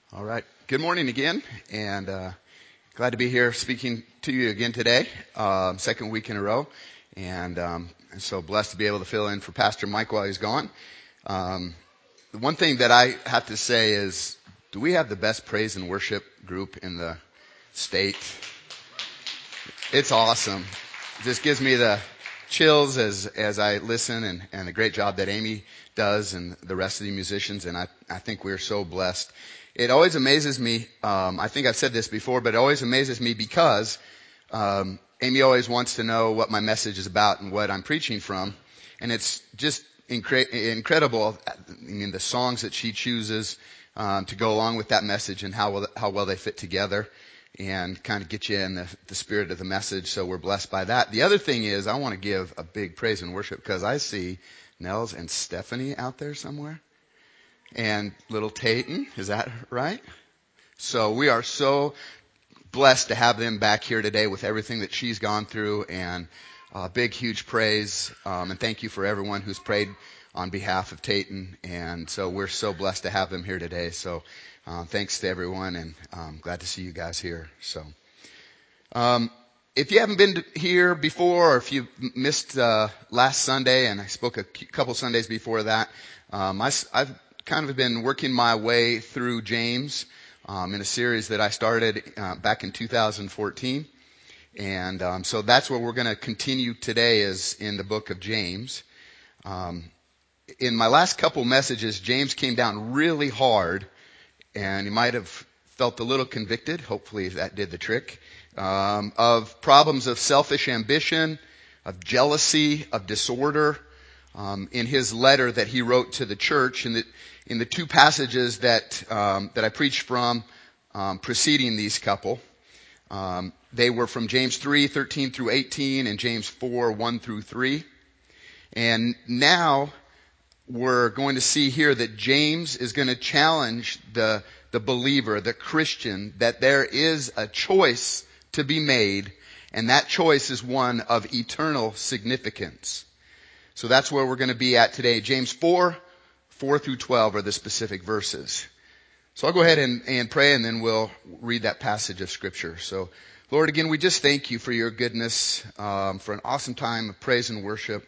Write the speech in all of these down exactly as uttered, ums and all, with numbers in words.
All right. Good morning again, and uh, glad to be here speaking to you again today, um, second week in a row, and um, I'm so blessed to be able to fill in for Pastor Mike while he's gone. Um, the one thing that I have to say is, do we have the best praise and worship group in the state? It's awesome. It just gives me the chills as as I listen, and, and the great job that Amy does and the rest of the musicians, and I, I think we're so blessed. It always amazes me, um, I think I've said this before, but it always amazes me because um, Amy always wants to know what my message is about and what I'm preaching from, and it's just incre- incredible, I mean, the songs that she chooses um, to go along with that message and how well, how well they fit together and kind of get you in the, the spirit of the message. So we're blessed by that. The other thing is I want to give a big praise and worship because I see Nels and Stephanie out there somewhere and little Tayton. Is that right? So we are so blessed to have them back here today with everything that she's gone through, and uh, big, huge praise. Um, and thank you for everyone who's prayed on behalf of Tayton. And so we're so blessed to have them here today. So uh, thanks to everyone, and um, glad to see you guys here. So um, if you haven't been to here before, or if you missed uh, last Sunday, and I spoke a couple Sundays before that, um, I, I've kind of been working my way through James um, in a series that I started uh, back in two thousand fourteen. And um, so that's where we're going to continue today, is in the book of James. Um, in my last couple messages, James came down really hard, and you might have felt a little convicted. Hopefully that did the trick. Um, of problems of selfish ambition, of jealousy, of disorder. Um, in his letter that he wrote to the church, in the in the two passages that um, that I preached from um, preceding these couple, um, they were from James three thirteen through eighteen and James four one through three. And now we're going to see here that James is going to challenge the the believer, the Christian, that there is a choice to be made, and that choice is one of eternal significance. So that's where we're going to be at today. James four, four through twelve are the specific verses. So I'll go ahead and, and pray, and then we'll read that passage of Scripture. So, Lord, again, we just thank you for your goodness, um, for an awesome time of praise and worship.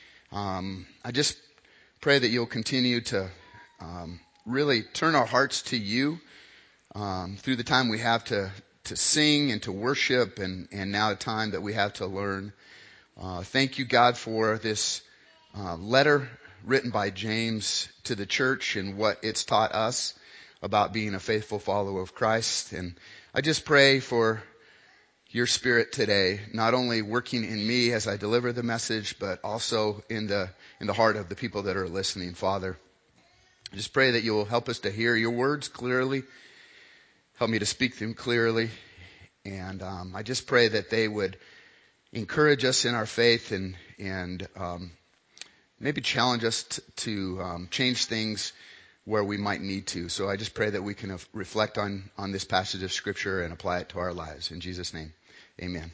Um, I just pray that you'll continue to um, really turn our hearts to you um, through the time we have to, to sing and to worship, and, and now the time that we have to learn. Uh, thank you, God, for this Uh, letter written by James to the church and what it's taught us about being a faithful follower of Christ. And I just pray for your Spirit today, not only working in me as I deliver the message, but also in the in the heart of the people that are listening, Father. I just pray that you will help us to hear your words clearly, help me to speak them clearly, and um, I just pray that they would encourage us in our faith and and um, maybe challenge us t- to um, change things where we might need to. So I just pray that we can uh, reflect on, on this passage of Scripture and apply it to our lives. In Jesus' name, amen.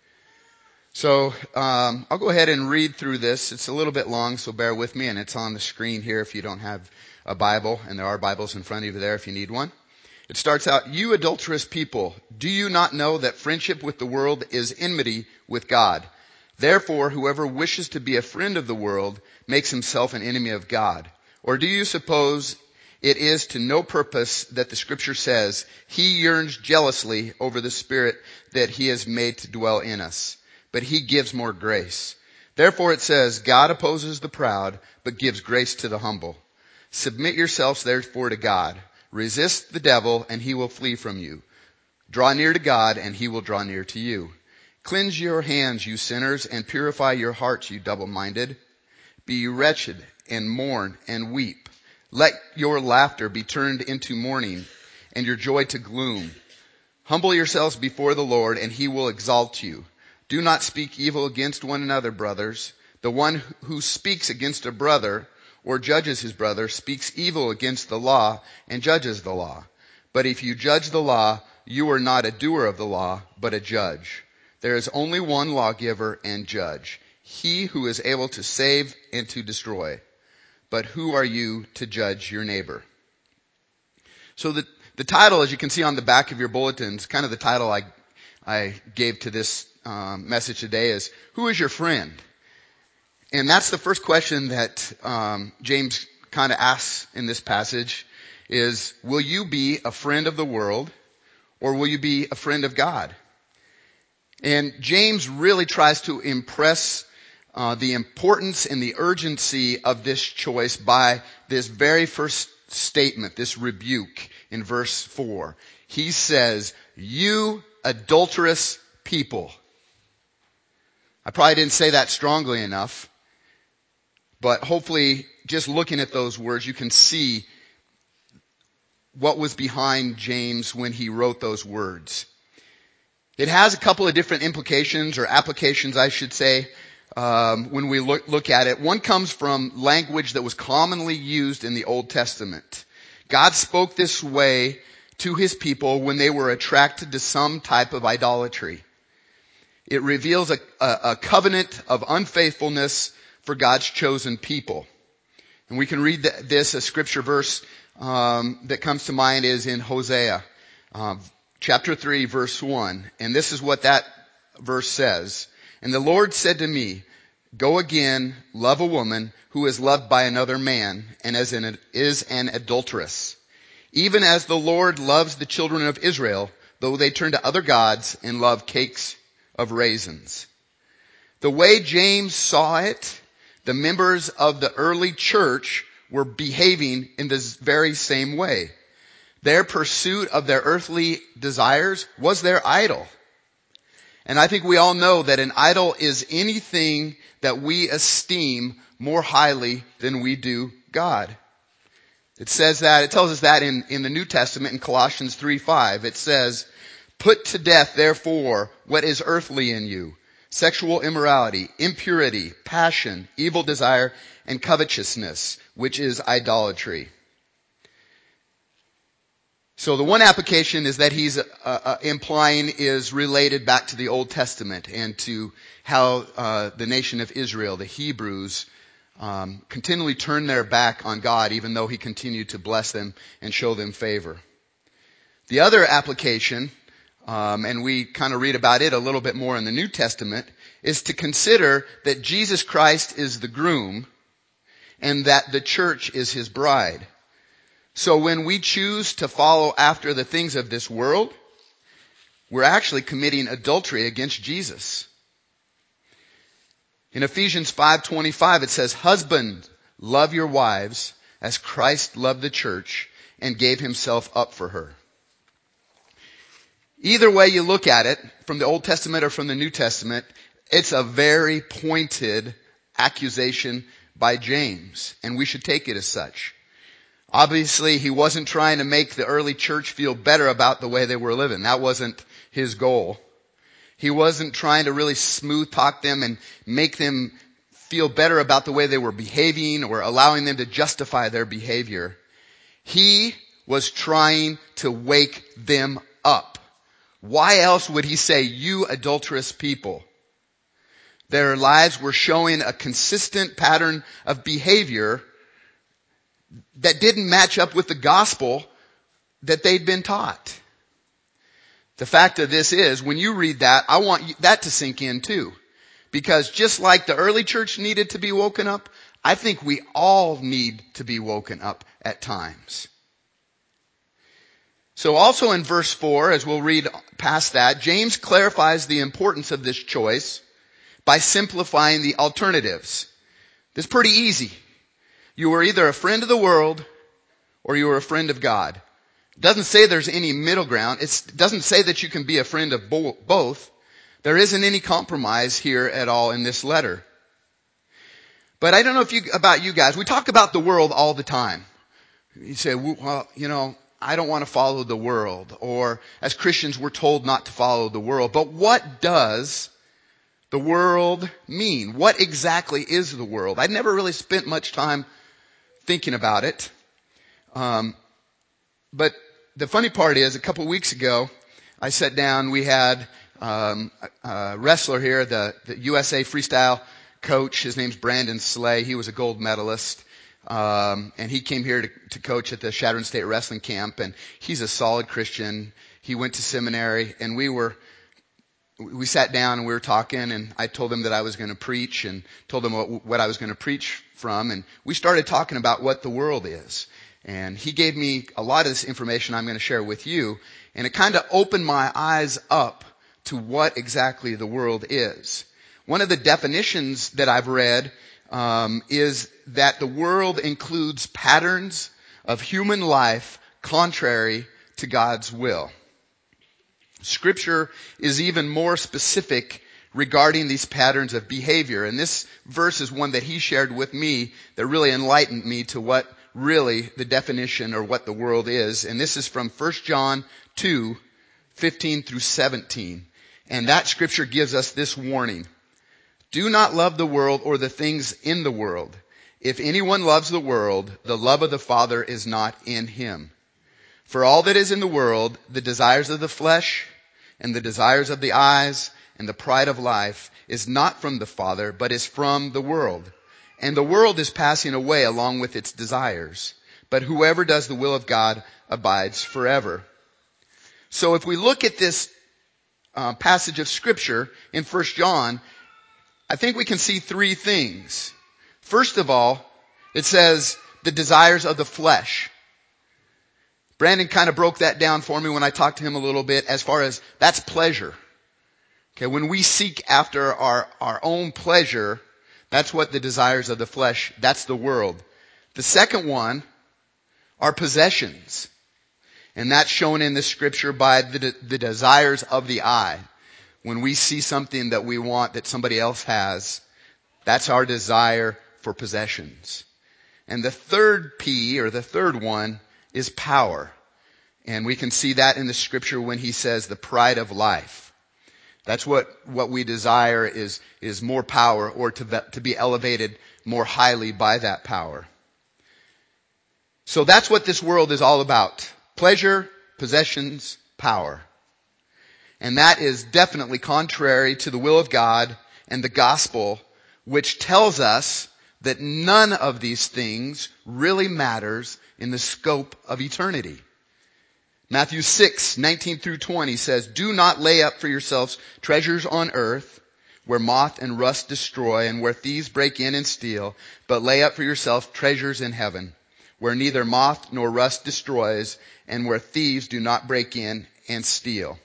So um, I'll go ahead and read through this. It's a little bit long, so bear with me, and it's on the screen here if you don't have a Bible, and there are Bibles in front of you there if you need one. It starts out, "You adulterous people, do you not know that friendship with the world is enmity with God? Therefore, whoever wishes to be a friend of the world makes himself an enemy of God. Or do you suppose it is to no purpose that the Scripture says, He yearns jealously over the Spirit that He has made to dwell in us, but He gives more grace. Therefore it says, God opposes the proud, but gives grace to the humble. Submit yourselves therefore to God. Resist the devil, and he will flee from you. Draw near to God, and He will draw near to you. Cleanse your hands, you sinners, and purify your hearts, you double-minded. Be wretched, and mourn, and weep. Let your laughter be turned into mourning, and your joy to gloom. Humble yourselves before the Lord, and He will exalt you. Do not speak evil against one another, brothers. The one who speaks against a brother, or judges his brother, speaks evil against the law, and judges the law. But if you judge the law, you are not a doer of the law, but a judge. There is only one lawgiver and judge, He who is able to save and to destroy. But who are you to judge your neighbor?" So the, The title, as you can see on the back of your bulletins, kind of the title I, I gave to this um, message today is, who is your friend? And that's the first question that um, James kind of asks in this passage is, will you be a friend of the world or will you be a friend of God? And James really tries to impress uh, the importance and the urgency of this choice by this very first statement, this rebuke in verse four. He says, you adulterous people. I probably didn't say that strongly enough. But hopefully, just looking at those words, you can see what was behind James when he wrote those words. It has a couple of different implications, or applications, I should say, um, when we look, look at it. One comes from language that was commonly used in the Old Testament. God spoke this way to his people when they were attracted to some type of idolatry. It reveals a, a, a covenant of unfaithfulness for God's chosen people. And we can read this, a scripture verse um, that comes to mind is in Hosea, uh, chapter three, verse one. And this is what that verse says. And the Lord said to me, go again, love a woman who is loved by another man and as an, is an adulteress. Even as the Lord loves the children of Israel, though they turn to other gods and love cakes of raisins. The way James saw it, the members of the early church were behaving in this very same way. Their pursuit of their earthly desires was their idol. And I think we all know that an idol is anything that we esteem more highly than we do God. It says that, it tells us that in, in the New Testament in Colossians three five. It says, put to death therefore what is earthly in you. Sexual immorality, impurity, passion, evil desire, and covetousness, which is idolatry. So the one application is that he's uh, uh, implying is related back to the Old Testament and to how uh, the nation of Israel, the Hebrews, um, continually turned their back on God even though he continued to bless them and show them favor. The other application, Um, and we kind of read about it a little bit more in the New Testament, is to consider that Jesus Christ is the groom and that the church is his bride. So when we choose to follow after the things of this world, we're actually committing adultery against Jesus. In Ephesians five twenty-five it says, husbands, love your wives as Christ loved the church and gave himself up for her. Either way you look at it, from the Old Testament or from the New Testament, it's a very pointed accusation by James, and we should take it as such. Obviously, he wasn't trying to make the early church feel better about the way they were living. That wasn't his goal. He wasn't trying to really smooth talk them and make them feel better about the way they were behaving or allowing them to justify their behavior. He was trying to wake them up. Why else would he say, you adulterous people? Their lives were showing a consistent pattern of behavior that didn't match up with the gospel that they'd been taught. The fact of this is, when you read that, I want that to sink in too. Because just like the early church needed to be woken up, I think we all need to be woken up at times. So also in verse four, as we'll read past that, James clarifies the importance of this choice by simplifying the alternatives. It's pretty easy. You are either a friend of the world or you are a friend of God. It doesn't say there's any middle ground. It's, it doesn't say that you can be a friend of bo- both. There isn't any compromise here at all in this letter. But I don't know if you, about you guys, we talk about the world all the time. You say, well, you know, I don't want to follow the world. Or as Christians, we're told not to follow the world. But what does the world mean? What exactly is the world? I never really spent much time thinking about it. Um, but the funny part is, a couple of weeks ago, I sat down, we had um, a wrestler here, the, the U S A freestyle coach. His name's Brandon Slay. He was a gold medalist. Um, and he came here to, to coach at the Chadron State Wrestling Camp, and he's a solid Christian. He went to seminary, and we were, we sat down and we were talking, and I told him that I was going to preach and told him what, what I was going to preach from, and we started talking about what the world is. And he gave me a lot of this information I'm going to share with you, and it kind of opened my eyes up to what exactly the world is. One of the definitions that I've read um, is that the world includes patterns of human life contrary to God's will. Scripture is even more specific regarding these patterns of behavior. And this verse is one that he shared with me that really enlightened me to what really the definition or what the world is. And this is from First John two, fifteen through seventeen. And that scripture gives us this warning. Do not love the world or the things in the world. If anyone loves the world, the love of the Father is not in him. For all that is in the world, the desires of the flesh and the desires of the eyes and the pride of life is not from the Father, but is from the world. And the world is passing away along with its desires. But whoever does the will of God abides forever. So if we look at this uh, passage of Scripture in First John, I think we can see three things. First of all, it says the desires of the flesh. Brandon kind of broke that down for me when I talked to him a little bit as far as that's pleasure. Okay, when we seek after our, our own pleasure, that's what the desires of the flesh, that's the world. The second one are possessions. And that's shown in the scripture by the, the desires of the eye. When we see something that we want that somebody else has, that's our desire for possessions. And the third P, or the third one, is power. And we can see that in the scripture when he says the pride of life. That's what, what we desire is, is more power, or to, to be elevated more highly by that power. So that's what this world is all about. Pleasure, possessions, power. And that is definitely contrary to the will of God and the gospel, which tells us that none of these things really matters in the scope of eternity. Matthew six, nineteen through twenty says, do not lay up for yourselves treasures on earth, where moth and rust destroy and where thieves break in and steal, but lay up for yourself treasures in heaven, where neither moth nor rust destroys and where thieves do not break in and steal.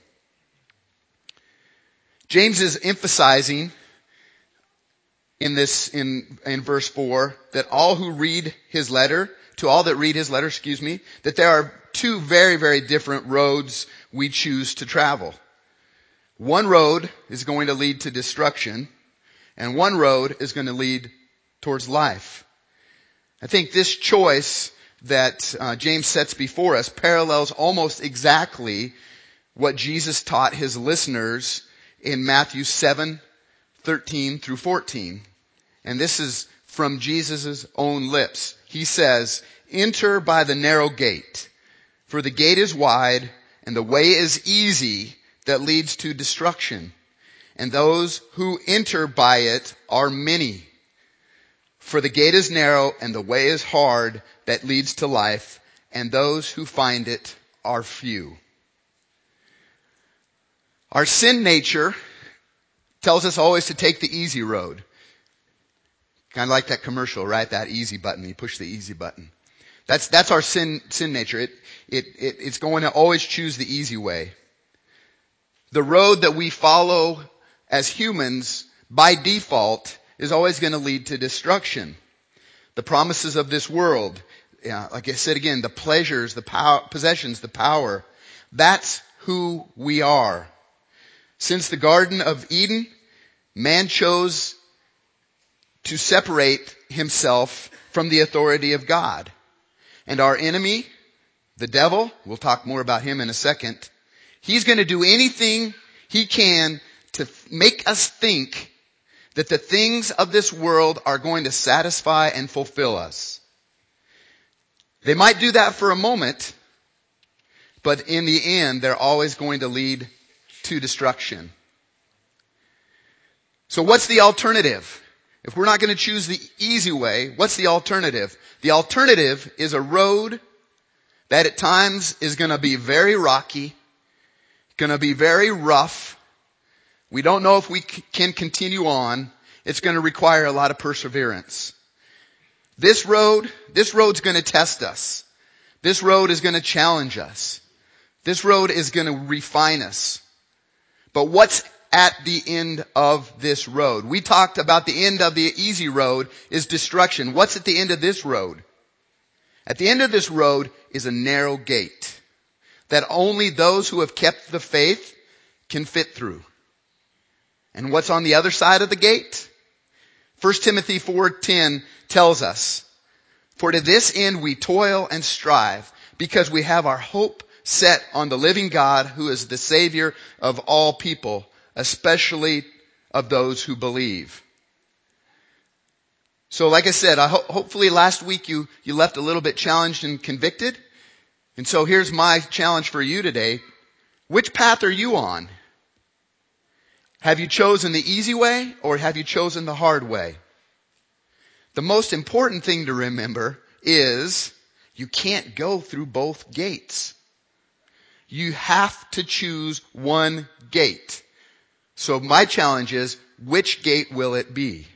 James is emphasizing in this, in, in verse four, that all who read his letter, to all that read his letter, excuse me, that there are two very, very different roads we choose to travel. One road is going to lead to destruction, and one road is going to lead towards life. I think this choice that uh, James sets before us parallels almost exactly what Jesus taught his listeners in Matthew seven, thirteen through fourteen. And this is from Jesus' own lips. He says, enter by the narrow gate, for the gate is wide and the way is easy that leads to destruction. And those who enter by it are many. For the gate is narrow and the way is hard that leads to life, and those who find it are few. Our sin nature tells us always to take the easy road. Kind of like that commercial, right? That easy button. You push the easy button. That's, that's our sin, sin nature. It, it, it, it's going to always choose the easy way. The road that we follow as humans by default is always going to lead to destruction. The promises of this world, yeah, like I said again, the pleasures, the power, possessions, the power, that's who we are. Since the Garden of Eden, man chose to separate himself from the authority of God. And our enemy, the devil, we'll talk more about him in a second, he's going to do anything he can to make us think that the things of this world are going to satisfy and fulfill us. They might do that for a moment, but in the end, they're always going to lead to destruction. So what's the alternative? if we're not going to choose the easy way, what's the alternative? The alternative is a road that at times is going to be very rocky, going to be very rough. We don't know if we c- can continue on. It's going to require a lot of perseverance. This road, this road's going to test us. This road is going to challenge us. This road is going to refine us. But what's at the end of this road? We talked about the end of the easy road is destruction. What's at the end of this road? At the end of this road is a narrow gate that only those who have kept the faith can fit through. And what's on the other side of the gate? First Timothy four ten tells us, "For to this end we toil and strive, because we have our hope set on the living God, who is the Savior of all people, especially of those who believe." So like I said, I ho- hopefully last week you, you left a little bit challenged and convicted. And so here's my challenge for you today. Which path are you on? Have you chosen the easy way or have you chosen the hard way? The most important thing to remember is you can't go through both gates. You have to choose one gate. So my challenge is, which gate will it be?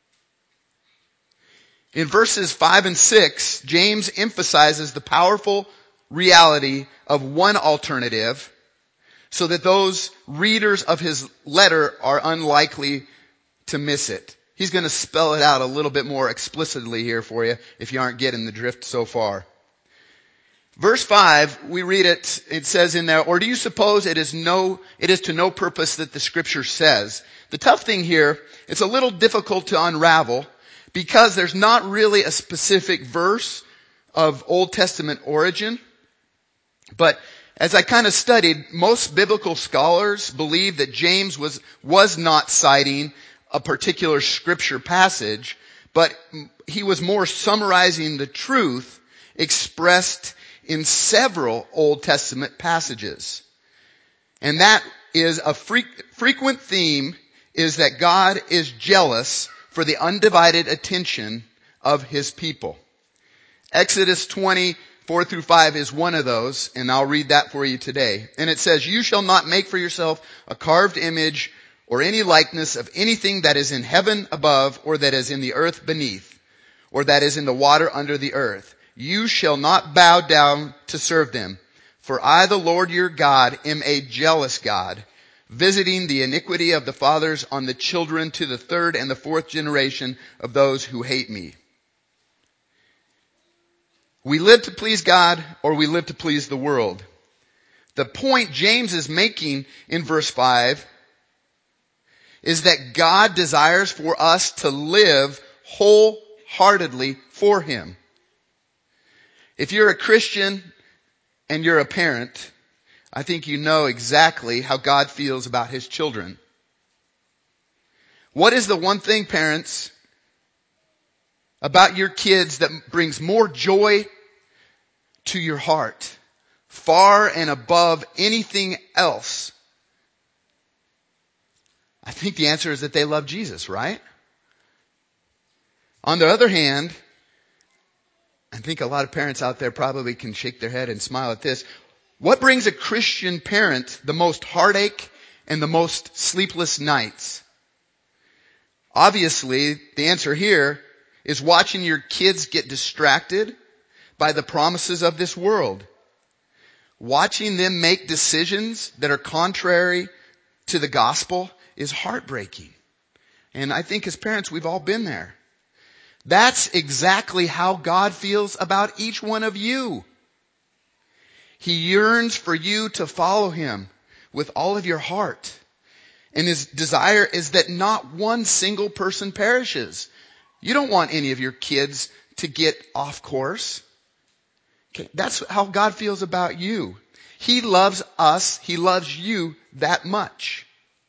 In verses five and six, James emphasizes the powerful reality of one alternative so that those readers of his letter are unlikely to miss it. He's going to spell it out a little bit more explicitly here for you if you aren't getting the drift so far. Verse five, we read it, it says in there, "Or do you suppose it is no, it is to no purpose that the scripture says?" The tough thing here, it's a little difficult to unravel because there's not really a specific verse of Old Testament origin. But as I kind of studied, most biblical scholars believe that James was, was not citing a particular scripture passage, but he was more summarizing the truth expressed in several Old Testament passages. And that is a fre- frequent theme is that God is jealous for the undivided attention of his people. Exodus twenty, four through five is one of those, and I'll read that for you today. And it says, "You shall not make for yourself a carved image or any likeness of anything that is in heaven above, or that is in the earth beneath, or that is in the water under the earth. You shall not bow down to serve them. For I, the Lord your God, am a jealous God, visiting the iniquity of the fathers on the children to the third and the fourth generation of those who hate me." We live to please God or we live to please the world. The point James is making in verse five is that God desires for us to live wholeheartedly for him. If you're a Christian and you're a parent, I think you know exactly how God feels about his children. What is the one thing, parents, about your kids that brings more joy to your heart, far and above anything else? I think the answer is that they love Jesus, right? On the other hand, I think a lot of parents out there probably can shake their head and smile at this. What brings a Christian parent the most heartache and the most sleepless nights? Obviously, the answer here is watching your kids get distracted by the promises of this world. Watching them make decisions that are contrary to the gospel is heartbreaking. And I think as parents, we've all been there. That's exactly how God feels about each one of you. He yearns for you to follow him with all of your heart. And his desire is that not one single person perishes. You don't want any of your kids to get off course. Okay, that's how God feels about you. He loves us. He loves you that much.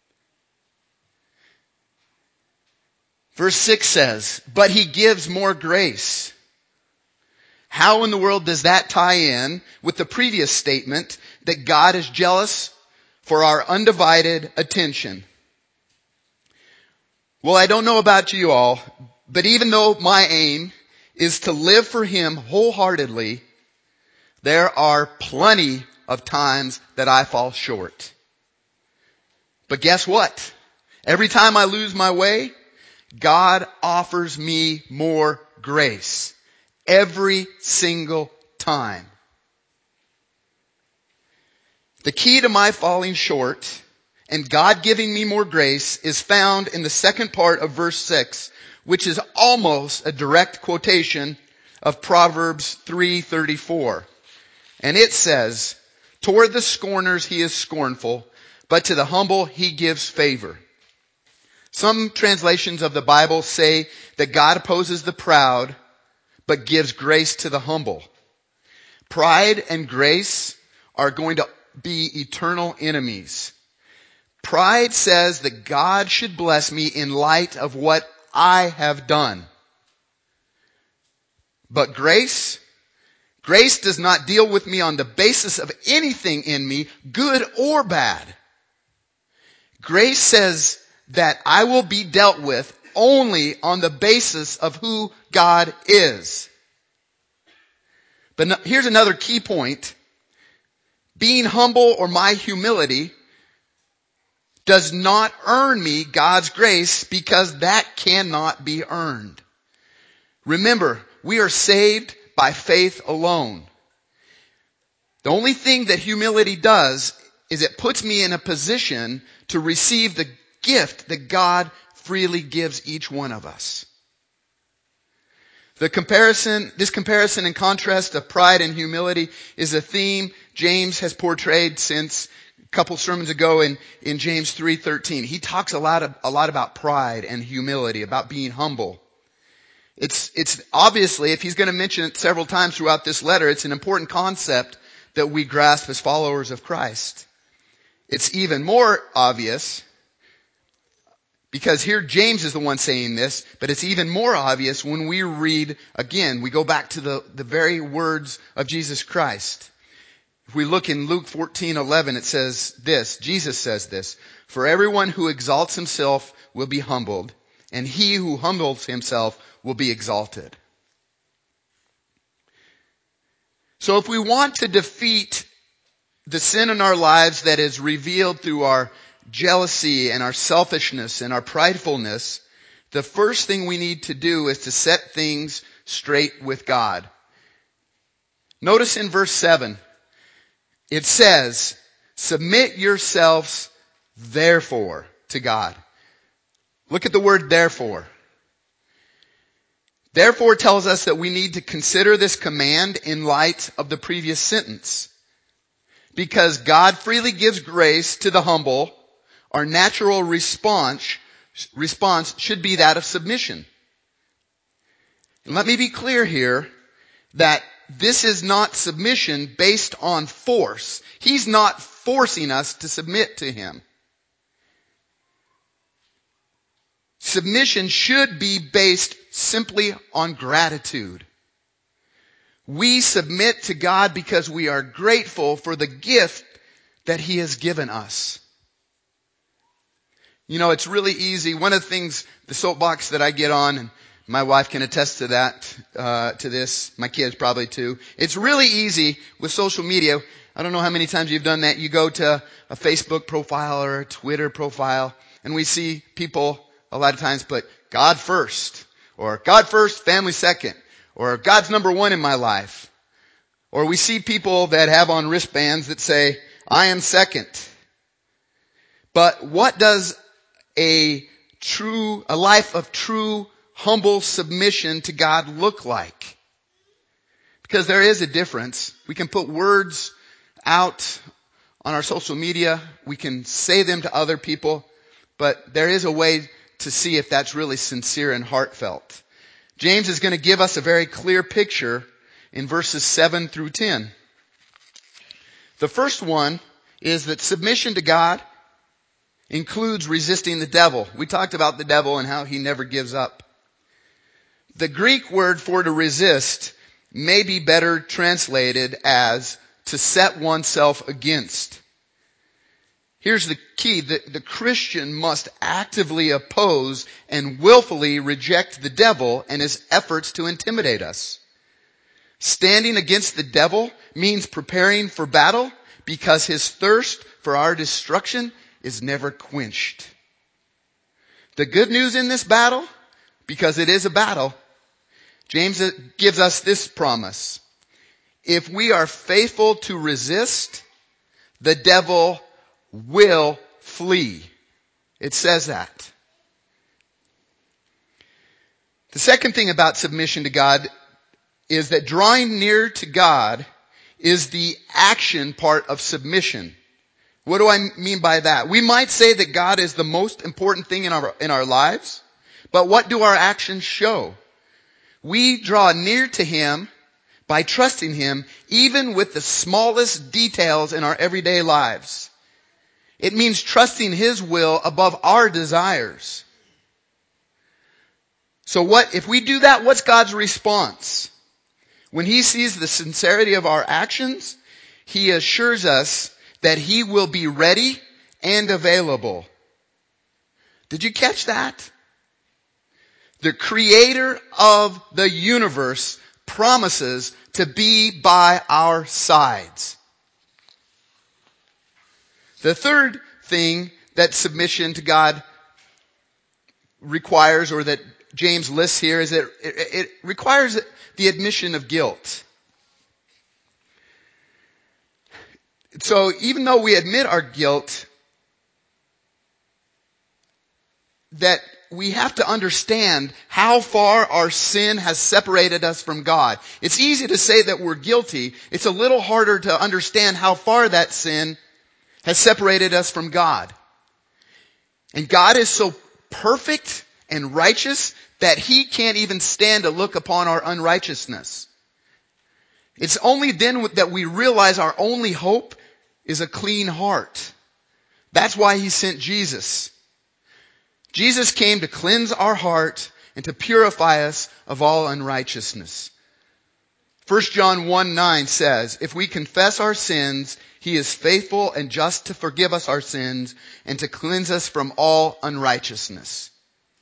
Verse six says, "But he gives more grace." How in the world does that tie in with the previous statement that God is jealous for our undivided attention? Well, I don't know about you all, but even though my aim is to live for Him wholeheartedly, there are plenty of times that I fall short. But guess what? Every time I lose my way, God offers me more grace. Every single time. The key to my falling short and God giving me more grace is found in the second part of verse six, which is almost a direct quotation of Proverbs three thirty-four. And it says, "Toward the scorners he is scornful, but to the humble he gives favor." Some translations of the Bible say that God opposes the proud, but gives grace to the humble. Pride and grace are going to be eternal enemies. Pride says that God should bless me in light of what I have done. But grace, grace does not deal with me on the basis of anything in me, good or bad. Grace says that I will be dealt with only on the basis of who God is. But no, here's another key point. Being humble or my humility does not earn me God's grace, because that cannot be earned. Remember, we are saved by faith alone. The only thing that humility does is it puts me in a position to receive the gift that God freely gives each one of us. The comparison, this comparison and contrast of pride and humility is a theme James has portrayed since a couple sermons ago in, in James three thirteen. He talks a lot of, a lot about pride and humility, about being humble. It's, it's obviously, if he's going to mention it several times throughout this letter, it's an important concept that we grasp as followers of Christ. It's even more obvious because here James is the one saying this, but it's even more obvious when we read, again, we go back to the, the very words of Jesus Christ. If we look in Luke fourteen eleven, it says this, Jesus says this, "For everyone who exalts himself will be humbled, and he who humbles himself will be exalted." So if we want to defeat the sin in our lives that is revealed through our jealousy and our selfishness and our pridefulness, the first thing we need to do is to set things straight with God. Notice in verse seven, it says, "Submit yourselves therefore to God." Look at the word therefore. Therefore tells us that we need to consider this command in light of the previous sentence. Because God freely gives grace to the humble, our natural response, response should be that of submission. And let me be clear here that this is not submission based on force. He's not forcing us to submit to Him. Submission should be based simply on gratitude. We submit to God because we are grateful for the gift that He has given us. You know, it's really easy. One of the things, the soapbox that I get on, and my wife can attest to that, uh, to this, my kids probably too. It's really easy with social media. I don't know how many times you've done that. You go to a Facebook profile or a Twitter profile, and we see people a lot of times put God first, or God first, family second, or God's number one in my life. Or we see people that have on wristbands that say, I am second. But what does a true, a life of true, humble submission to God look like? Because there is a difference. We can put words out on our social media. We can say them to other people. But there is a way to see if that's really sincere and heartfelt. James is going to give us a very clear picture in verses seven through ten. The first one is that submission to God includes resisting the devil. We talked about the devil and how he never gives up. The Greek word for to resist may be better translated as to set oneself against. Here's the key. The, the Christian must actively oppose and willfully reject the devil and his efforts to intimidate us. Standing against the devil means preparing for battle because his thirst for our destruction is never quenched. The good news in this battle, because it is a battle, James gives us this promise. If we are faithful to resist, the devil will flee. It says that. The second thing about submission to God is that drawing near to God is the action part of submission. What do I mean by that? We might say that God is the most important thing in our, in our lives, but what do our actions show? We draw near to Him by trusting Him, even with the smallest details in our everyday lives. It means trusting His will above our desires. So what, if we do that, what's God's response? When He sees the sincerity of our actions, He assures us that He will be ready and available. Did you catch that? The Creator of the universe promises to be by our sides. The third thing that submission to God requires, or that James lists here, is that it, it requires the admission of guilt. So even though we admit our guilt, that we have to understand how far our sin has separated us from God. It's easy to say that we're guilty. It's a little harder to understand how far that sin has separated us from God. And God is so perfect and righteous that He can't even stand to look upon our unrighteousness. It's only then that we realize our only hope is a clean heart. That's why He sent Jesus. Jesus came to cleanse our heart and to purify us of all unrighteousness. First John one nine says, if we confess our sins, He is faithful and just to forgive us our sins and to cleanse us from all unrighteousness.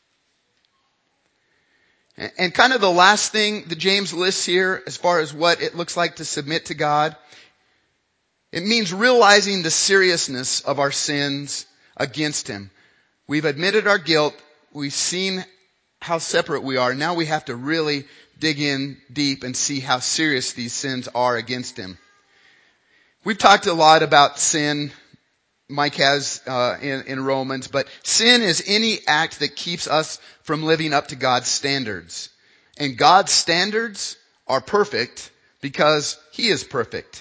And kind of the last thing that James lists here as far as what it looks like to submit to God, it means realizing the seriousness of our sins against Him. We've admitted our guilt. We've seen how separate we are. Now we have to really dig in deep and see how serious these sins are against Him. We've talked a lot about sin. Mike has uh, in, in Romans, but sin is any act that keeps us from living up to God's standards. And God's standards are perfect because He is perfect.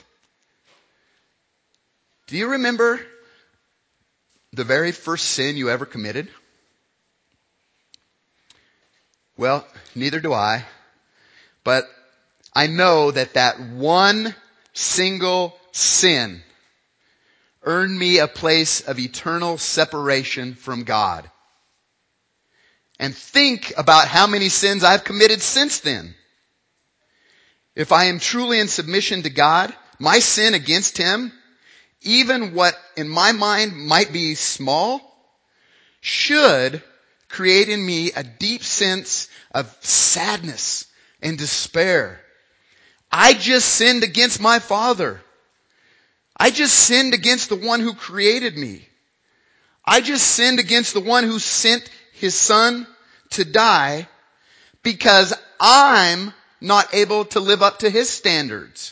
Do you remember the very first sin you ever committed? Well, neither do I. But I know that that one single sin earned me a place of eternal separation from God. And think about how many sins I've committed since then. If I am truly in submission to God, my sin against Him, even what in my mind might be small, should create in me a deep sense of sadness and despair. I just sinned against my Father. I just sinned against the one who created me. I just sinned against the one who sent His Son to die because I'm not able to live up to His standards.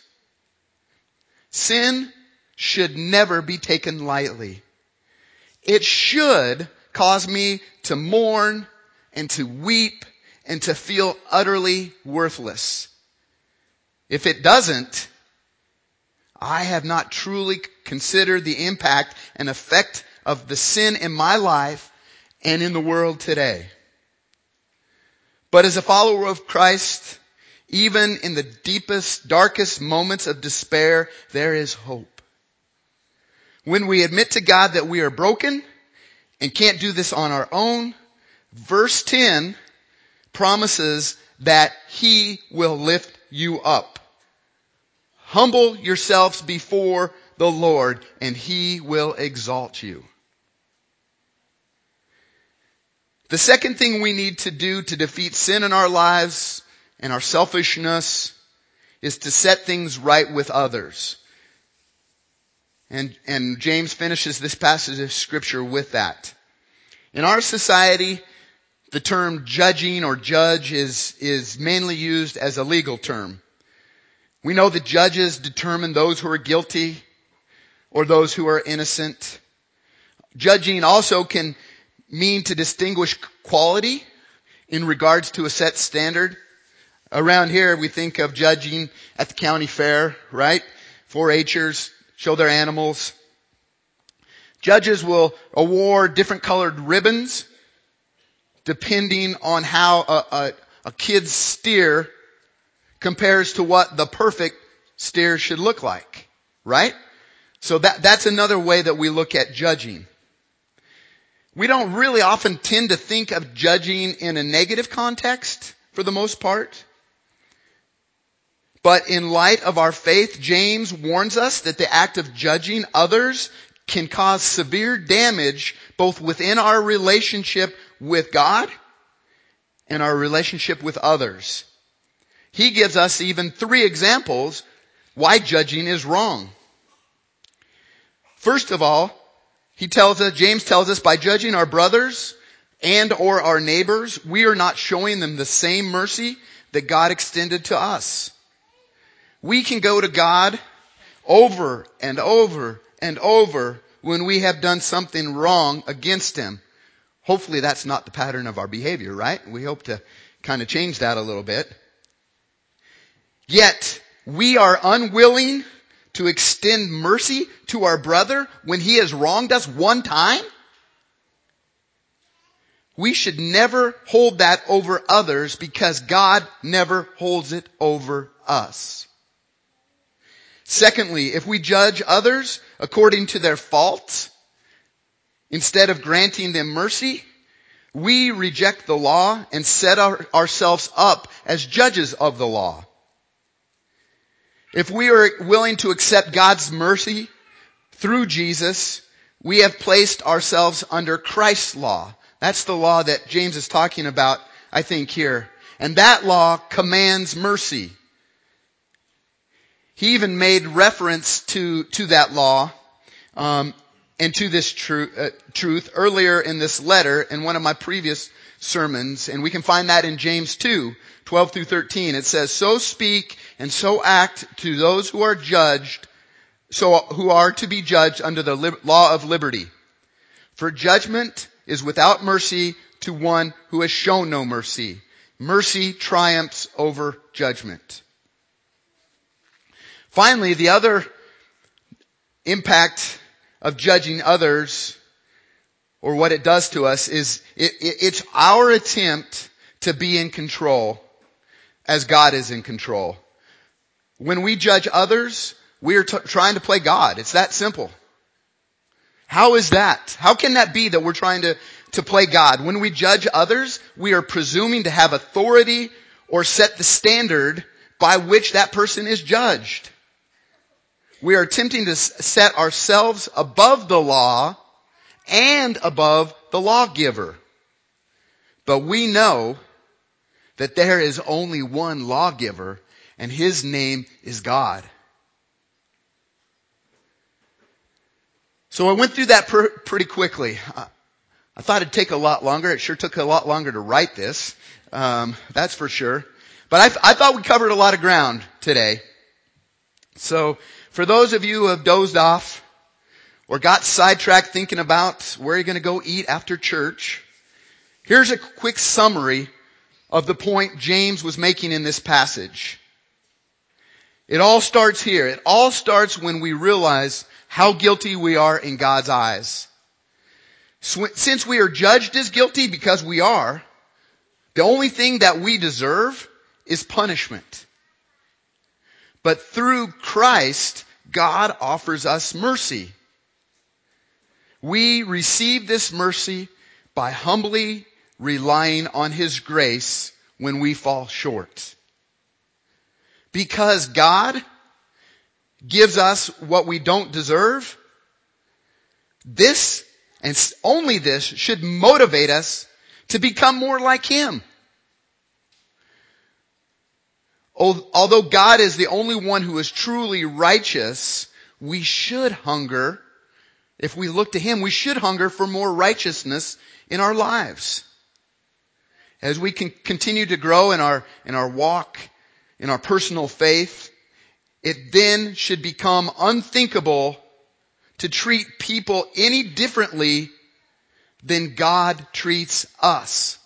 Sin should never be taken lightly. It should cause me to mourn and to weep and to feel utterly worthless. If it doesn't, I have not truly considered the impact and effect of the sin in my life and in the world today. But as a follower of Christ, even in the deepest, darkest moments of despair, there is hope. When we admit to God that we are broken and can't do this on our own, verse ten promises that He will lift you up. Humble yourselves before the Lord, and He will exalt you. The second thing we need to do to defeat sin in our lives and our selfishness is to set things right with others. And, and James finishes this passage of Scripture with that. In our society, the term judging or judge is, is mainly used as a legal term. We know that judges determine those who are guilty or those who are innocent. Judging also can mean to distinguish quality in regards to a set standard. Around here, we think of judging at the county fair, right? four-H'ers show their animals. Judges will award different colored ribbons depending on how a, a, a kid's steer compares to what the perfect steer should look like, right? So that, that's another way that we look at judging. We don't really often tend to think of judging in a negative context for the most part. But in light of our faith, James warns us that the act of judging others can cause severe damage both within our relationship with God and our relationship with others. He gives us even three examples why judging is wrong. First of all, he tells us, James tells us, by judging our brothers and or our neighbors, we are not showing them the same mercy that God extended to us. We can go to God over and over and over when we have done something wrong against Him. Hopefully that's not the pattern of our behavior, right? We hope to kind of change that a little bit. Yet, we are unwilling to extend mercy to our brother when he has wronged us one time. We should never hold that over others because God never holds it over us. Secondly, if we judge others according to their faults, instead of granting them mercy, we reject the law and set our, ourselves up as judges of the law. If we are willing to accept God's mercy through Jesus, we have placed ourselves under Christ's law. That's the law that James is talking about, I think, here. And that law commands mercy. He even made reference to, to that law, um, and to this tru- uh, truth earlier in this letter in one of my previous sermons. And we can find that in James two, twelve through thirteen. It says, so speak and so act to those who are judged, so who are to be judged under the li- law of liberty. For judgment is without mercy to one who has shown no mercy. Mercy triumphs over judgment. Finally, the other impact of judging others, or what it does to us, is it, it, it's our attempt to be in control as God is in control. When we judge others, we are t- trying to play God. It's that simple. How is that? How can that be that we're trying to, to play God? When we judge others, we are presuming to have authority or set the standard by which that person is judged. We are attempting to set ourselves above the law and above the lawgiver. But we know that there is only one lawgiver, and His name is God. So I went through that pr- pretty quickly. Uh, I thought it'd take a lot longer. It sure took a lot longer to write this. Um, that's for sure. But I, I thought we covered a lot of ground today. So for those of you who have dozed off or got sidetracked thinking about where you're going to go eat after church, here's a quick summary of the point James was making in this passage. It all starts here. It all starts when we realize how guilty we are in God's eyes. Since we are judged as guilty, because we are, the only thing that we deserve is punishment. But through Christ, God offers us mercy. We receive this mercy by humbly relying on His grace when we fall short. Because God gives us what we don't deserve, this and only this should motivate us to become more like Him. Although God is the only one who is truly righteous, we should hunger, if we look to Him, we should hunger for more righteousness in our lives. As we can continue to grow in our, in our walk, in our personal faith, it then should become unthinkable to treat people any differently than God treats us.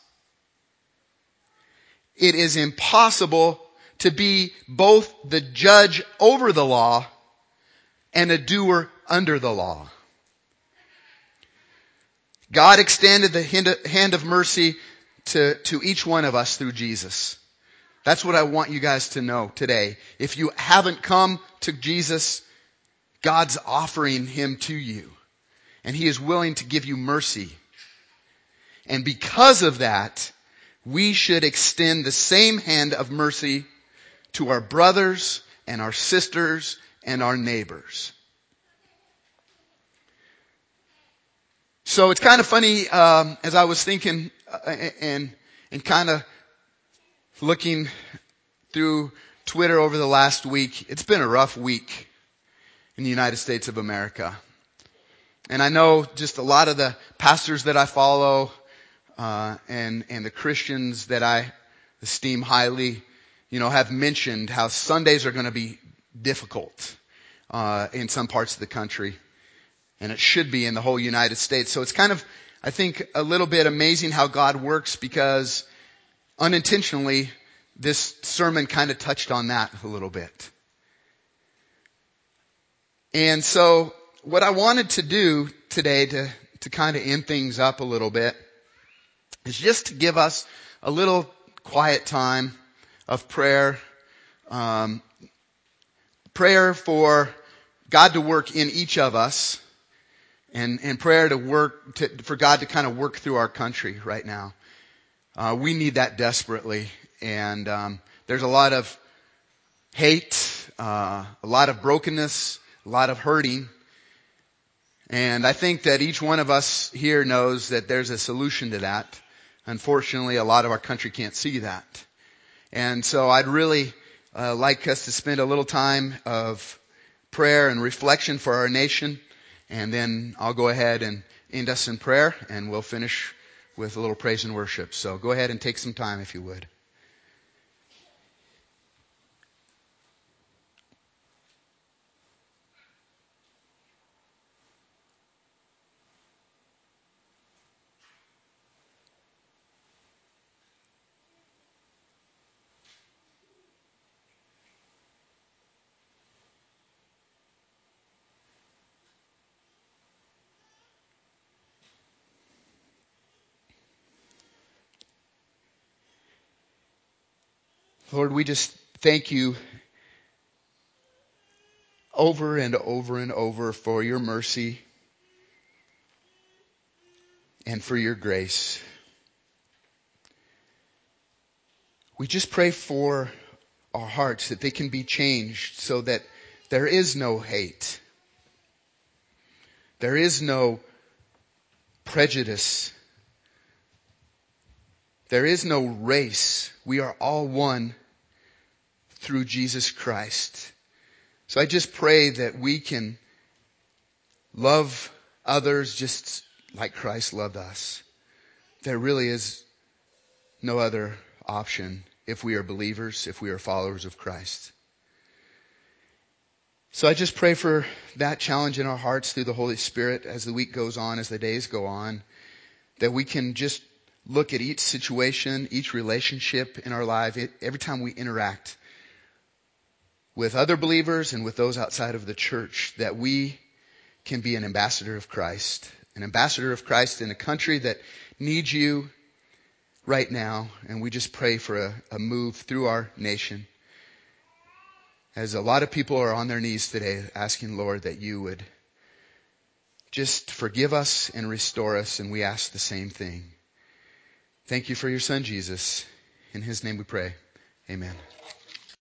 It is impossible to be both the judge over the law and a doer under the law. God extended the hand of mercy to, to each one of us through Jesus. That's what I want you guys to know today. If you haven't come to Jesus, God's offering Him to you. And He is willing to give you mercy. And because of that, we should extend the same hand of mercy to our brothers and our sisters and our neighbors. So it's kind of funny, um, as I was thinking uh, and and kind of looking through Twitter over the last week. It's been a rough week in the United States of America. And I know just a lot of the pastors that I follow uh, and and the Christians that I esteem highly, you know, have mentioned how Sundays are going to be difficult uh, in some parts of the country. And it should be in the whole United States. So it's kind of, I think, a little bit amazing how God works, because unintentionally, this sermon kind of touched on that a little bit. And so what I wanted to do today to, to kind of end things up a little bit is just to give us a little quiet time of prayer, um, prayer for God to work in each of us. And, and prayer to work, to, for God to kind of work through our country right now. Uh, we need that desperately. And um, there's a lot of hate, uh, a lot of brokenness, a lot of hurting. And I think that each one of us here knows that there's a solution to that. Unfortunately, a lot of our country can't see that. And so I'd really uh, like us to spend a little time of prayer and reflection for our nation. And then I'll go ahead and end us in prayer, and we'll finish with a little praise and worship. So go ahead and take some time if you would. Lord, we just thank you over and over and over for your mercy and for your grace. We just pray for our hearts that they can be changed so that there is no hate. There is no prejudice. There is no race. We are all one through Jesus Christ. So I just pray that we can love others just like Christ loved us. There really is no other option if we are believers, if we are followers of Christ. So I just pray for that challenge in our hearts through the Holy Spirit as the week goes on, as the days go on, that we can just look at each situation, each relationship in our life, every time we interact with other believers and with those outside of the church, that we can be an ambassador of Christ, an ambassador of Christ in a country that needs you right now. And we just pray for a, a move through our nation, as a lot of people are on their knees today asking, Lord, that you would just forgive us and restore us. And we ask the same thing. Thank you for your Son, Jesus. In His name we pray. Amen.